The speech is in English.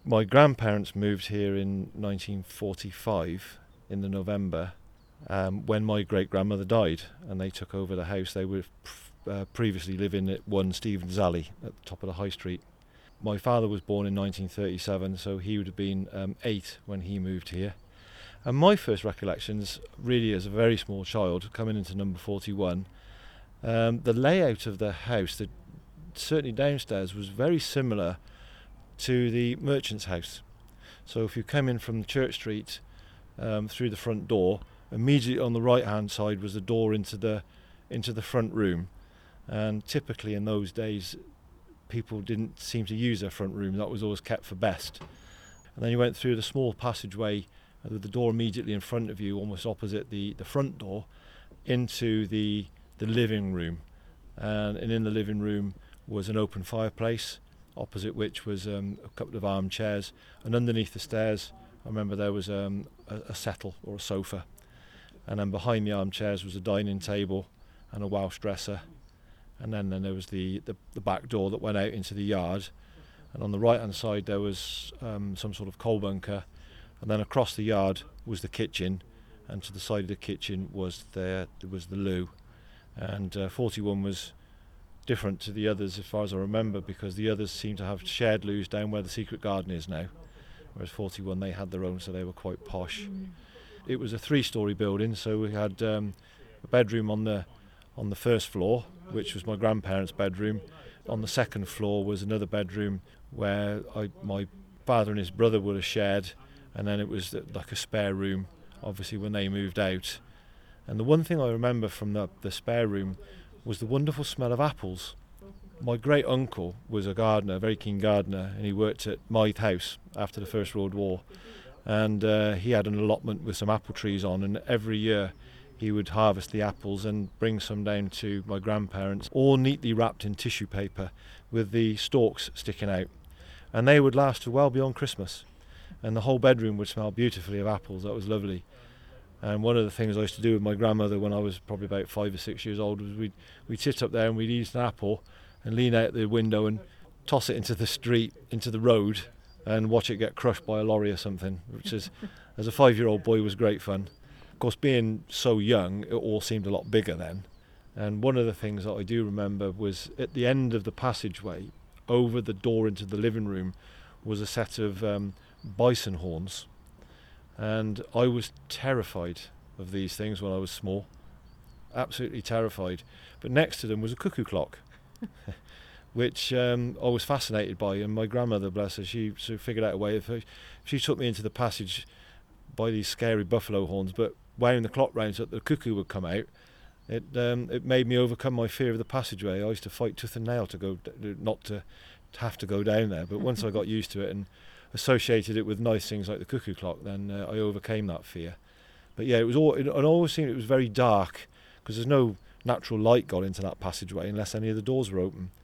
My grandparents moved here in 1945 in the November, when my great-grandmother died, and they took over the house. They were previously living at 1 Stevens Alley at the top of the high street. My father was born in 1937, so he would have been 8 when he moved here. And my first recollections, really as a very small child, coming into number 41, the layout of the house, certainly downstairs, was very similar to the merchant's house. So if you come in from Church Street through the front door, immediately on the right hand side was the door into the front room. And typically in those days people didn't seem to use their front room. That was always kept for best. And then you went through the small passageway with the door immediately in front of you, almost opposite the front door, into the living room. And in the living room was an open fireplace, opposite which was a couple of armchairs, and underneath the stairs I remember there was a settle or a sofa, and then behind the armchairs was a dining table and a Welsh dresser, and then there was the back door that went out into the yard, and on the right hand side there was some sort of coal bunker, and then across the yard was the kitchen, and to the side of the kitchen was the loo. And 41 was different to the others as far as I remember, because the others seem to have shared loos down where the secret garden is now, whereas 41 they had their own, so they were quite posh. It was a 3-storey building, so we had a bedroom on the first floor, which was my grandparents' bedroom. On the second floor was another bedroom where my father and his brother would have shared, and then it was like a spare room, obviously, when they moved out. And the one thing I remember from the spare room was the wonderful smell of apples. My great uncle was a gardener, a very keen gardener, and he worked at Mythe House after the First World War. And he had an allotment with some apple trees on, and every year he would harvest the apples and bring some down to my grandparents, all neatly wrapped in tissue paper with the stalks sticking out. And they would last well beyond Christmas. And the whole bedroom would smell beautifully of apples. That was lovely. And one of the things I used to do with my grandmother when I was probably about 5 or 6 years old was we'd sit up there and we'd eat an apple and lean out the window and toss it into the street, into the road, and watch it get crushed by a lorry or something, which is, as a 5-year-old boy, was great fun. Of course, being so young, it all seemed a lot bigger then. And one of the things that I do remember was at the end of the passageway, over the door into the living room, was a set of bison horns. And I was terrified of these things when I was small, absolutely terrified. But next to them was a cuckoo clock, which I was fascinated by. And my grandmother, bless her, she sort of figured out a way. If she took me into the passage by these scary buffalo horns, but wound the clock round so that the cuckoo would come out, it made me overcome my fear of the passageway. I used to fight tooth and nail not to have to go down there. But once I got used to it and associated it with nice things like the cuckoo clock, then I overcame that fear. But yeah, it always seemed it was very dark, because there's no natural light got into that passageway unless any of the doors were open.